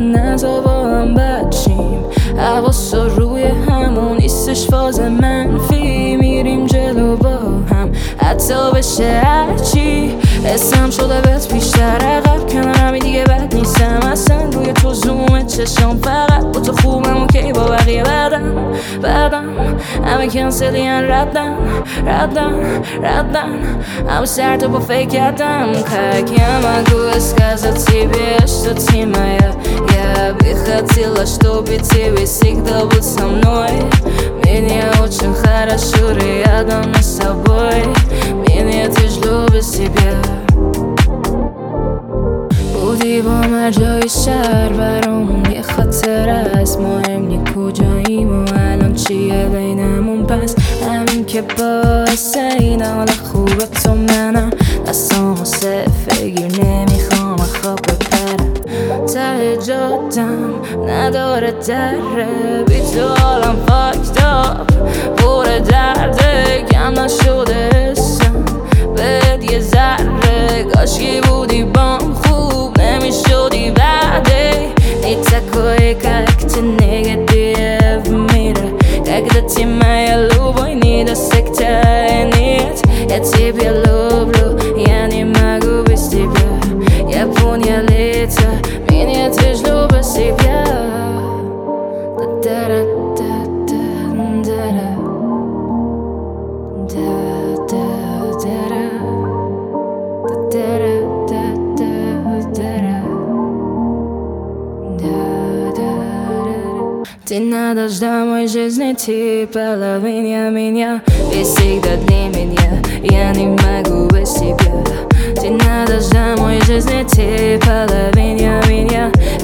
نزا با هم بچیم حواسا روی همون نیستش فاز منفی میریم جلو با هم حتی بشه هرچی اسم شده بهت بیشتر عقب کنارمی دیگه بد نیستم اصلا روی تو زوم چشم فقط با تو خوبم اوکی با بقیه بعدم همه کنسلین ردن همه سر تو با فکرتم Как я могу сказать тебе, что ты моя Я бы хотела, чтобы тебе всегда был со мной Мне очень хорошо рядом с тобой Мне тяжело без тебя بودی با من جای شهر برامون یه خاطر است مهم نی کجاییم و الان چیه بینمون پس همین که باعث این حال خوبه تو منم دستامو صفر گیر نمیخوام خواب بپرم ته جادم نداره دره بی تو حالم فاکت آپ پر درده کم نشده حسم بهت یه ذره کاشکی بودی بام خوب نمیشدی بعدی Ni такой, как ты, негатив в мире Когда ты моя любовь, не достигает нет Я тебя люблю, я не могу без тебя Я понял это, меня тяжело без тебя Ты надежда моей жизни, ты половина меня И всегда для меня, я не могу без тебя Ты надежда моей жизни, ты половина меня